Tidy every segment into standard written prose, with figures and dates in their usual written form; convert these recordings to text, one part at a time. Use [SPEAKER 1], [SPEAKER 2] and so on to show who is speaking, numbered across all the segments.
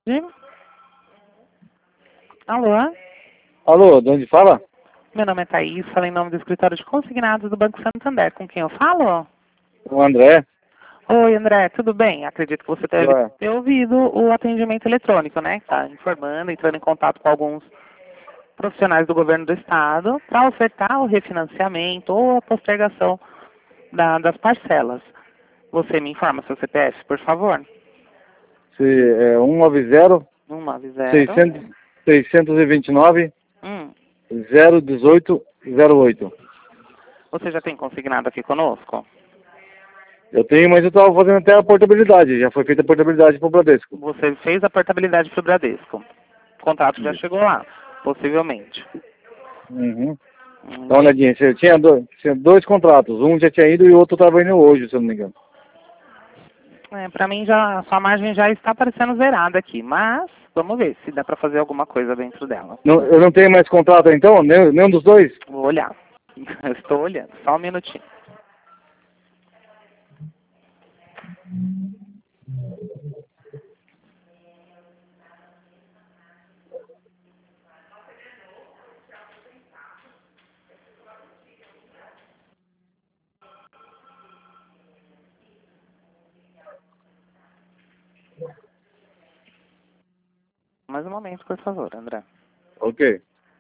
[SPEAKER 1] Alô?
[SPEAKER 2] Alô, de onde fala?
[SPEAKER 1] Meu nome é Thaís, falo em nome do escritório de consignados do Banco Santander. Com quem eu falo?
[SPEAKER 2] O André.
[SPEAKER 1] Oi, André, tudo bem? Acredito que você deve
[SPEAKER 2] Joia.
[SPEAKER 1] ter ouvido o atendimento eletrônico, né? Está informando, entrando em contato com alguns profissionais do governo do estado para ofertar o refinanciamento ou a postergação das parcelas. Você me informa seu CPF, por favor?
[SPEAKER 2] Se, é 190
[SPEAKER 1] 190.
[SPEAKER 2] 629
[SPEAKER 1] Hum.
[SPEAKER 2] 01808.
[SPEAKER 1] Você já tem consignado aqui conosco?
[SPEAKER 2] Eu tenho, mas eu estava fazendo até a portabilidade. Já foi feita a portabilidade para o Bradesco.
[SPEAKER 1] Você fez a portabilidade para o Bradesco. O contrato já chegou lá, possivelmente.
[SPEAKER 2] Uhum. Dá uma olhadinha. Você tinha dois contratos. Um já tinha ido e o outro estava indo hoje, se eu não me engano.
[SPEAKER 1] Para mim, já, sua margem já está aparecendo zerada aqui, mas vamos ver se dá para fazer alguma coisa dentro dela.
[SPEAKER 2] Não, eu não tenho mais contrato então? Nenhum dos dois?
[SPEAKER 1] Vou olhar. Eu estou olhando, só um minutinho. Mais um momento, por favor, André.
[SPEAKER 2] Ok.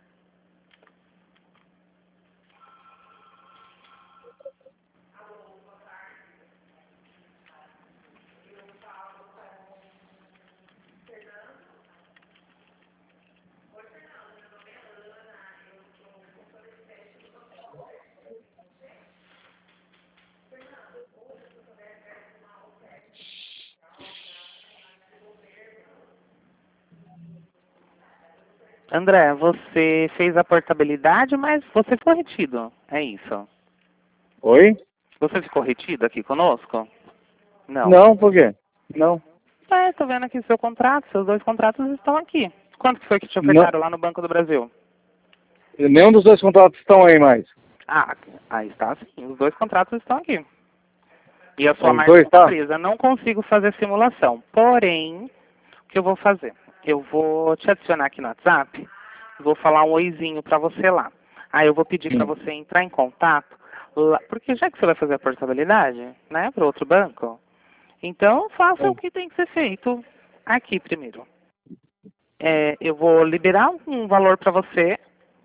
[SPEAKER 1] André, você fez a portabilidade, mas você ficou retido. É isso.
[SPEAKER 2] Oi?
[SPEAKER 1] Você ficou retido aqui conosco? Não.
[SPEAKER 2] Não, por quê? Não.
[SPEAKER 1] Tô vendo aqui seu contrato, seus dois contratos estão aqui. Quanto que foi que te
[SPEAKER 2] Não.
[SPEAKER 1] ofertaram lá no Banco do Brasil?
[SPEAKER 2] Nenhum dos dois contratos estão aí mais.
[SPEAKER 1] Ah, aí está sim. Os dois contratos estão aqui. E a sua
[SPEAKER 2] Os
[SPEAKER 1] margem
[SPEAKER 2] dois,
[SPEAKER 1] está
[SPEAKER 2] tá?
[SPEAKER 1] presa. Não consigo fazer simulação. Porém, o que eu vou fazer? Eu vou te adicionar aqui no WhatsApp. Vou falar um oizinho para você lá. Aí eu vou pedir para você entrar em contato. Lá, porque já que você vai fazer a portabilidade, né, para outro banco, então faça o que tem que ser feito aqui primeiro. Eu vou liberar um valor para você.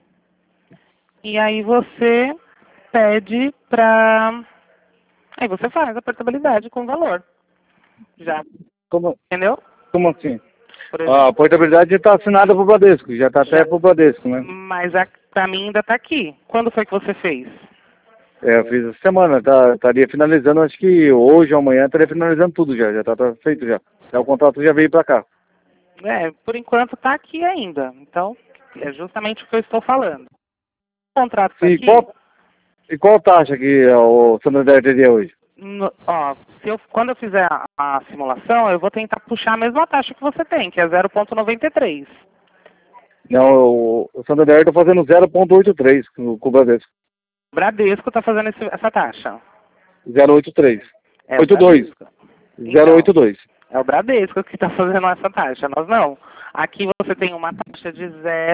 [SPEAKER 1] E aí você pede para... Aí você faz a portabilidade com valor. Já,
[SPEAKER 2] Como,
[SPEAKER 1] entendeu?
[SPEAKER 2] como assim?
[SPEAKER 1] Por
[SPEAKER 2] A
[SPEAKER 1] exemplo.
[SPEAKER 2] portabilidade já está assinada para o Bradesco. Já está até para o Bradesco, né?
[SPEAKER 1] Mas para mim ainda está aqui. Quando foi que você fez?
[SPEAKER 2] Eu fiz essa semana. Estaria finalizando, acho que hoje ou amanhã estaria finalizando tudo já. Já está feito já. O contrato já veio para cá.
[SPEAKER 1] Por enquanto está aqui ainda. Então, é justamente o que eu estou falando. O contrato está aqui.
[SPEAKER 2] E qual taxa que o Santander teria hoje?
[SPEAKER 1] Quando eu fizer a simulação, eu vou tentar puxar a mesma taxa que você tem, que é 0,93.
[SPEAKER 2] Não, o Santander está fazendo 0,83 com o Bradesco.
[SPEAKER 1] O Bradesco está fazendo essa taxa.
[SPEAKER 2] 0,83.
[SPEAKER 1] É
[SPEAKER 2] 82. 0,82.
[SPEAKER 1] É o Bradesco que está fazendo essa taxa, nós não. Aqui você tem uma taxa de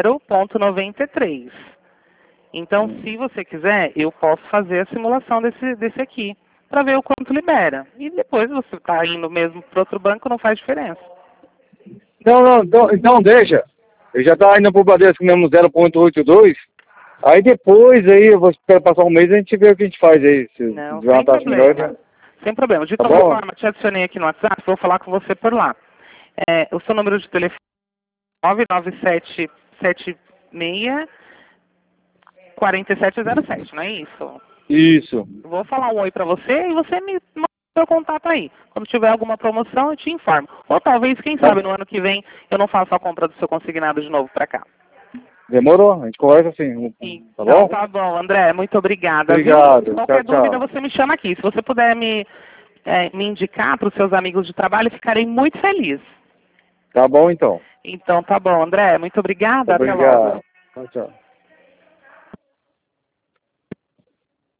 [SPEAKER 1] 0,93. Então, se você quiser, eu posso fazer a simulação desse aqui, para ver o quanto libera. E depois você está indo mesmo para outro banco, não faz diferença.
[SPEAKER 2] Não, então deixa. Eu já estava indo para o Bradesco mesmo 0,82. Aí depois, aí, eu vou esperar passar um mês e a gente vê o que a gente faz aí. Se
[SPEAKER 1] Não,
[SPEAKER 2] tiver uma
[SPEAKER 1] sem
[SPEAKER 2] taxa
[SPEAKER 1] problema.
[SPEAKER 2] melhor, né?
[SPEAKER 1] Sem problema. De
[SPEAKER 2] Tá
[SPEAKER 1] toda
[SPEAKER 2] bom?
[SPEAKER 1] forma, te adicionei aqui no WhatsApp, vou falar com você por lá. O seu número de telefone é 99776 4707, não é isso?
[SPEAKER 2] Isso.
[SPEAKER 1] Vou falar um oi pra você e você me manda seu contato aí. Quando tiver alguma promoção, eu te informo. Ou talvez, quem sabe, no ano que vem, eu não faço a compra do seu consignado de novo pra cá.
[SPEAKER 2] Demorou, a gente conversa assim, tá bom?
[SPEAKER 1] Então tá bom, André, muito obrigada.
[SPEAKER 2] Obrigado,
[SPEAKER 1] Viu? Qualquer
[SPEAKER 2] tchau.
[SPEAKER 1] dúvida, você me chama aqui. Se você puder me indicar para os seus amigos de trabalho, eu ficarei muito feliz.
[SPEAKER 2] Tá bom então.
[SPEAKER 1] Então tá bom, André, muito obrigada.
[SPEAKER 2] Obrigado.
[SPEAKER 1] Até logo.
[SPEAKER 2] Tchau.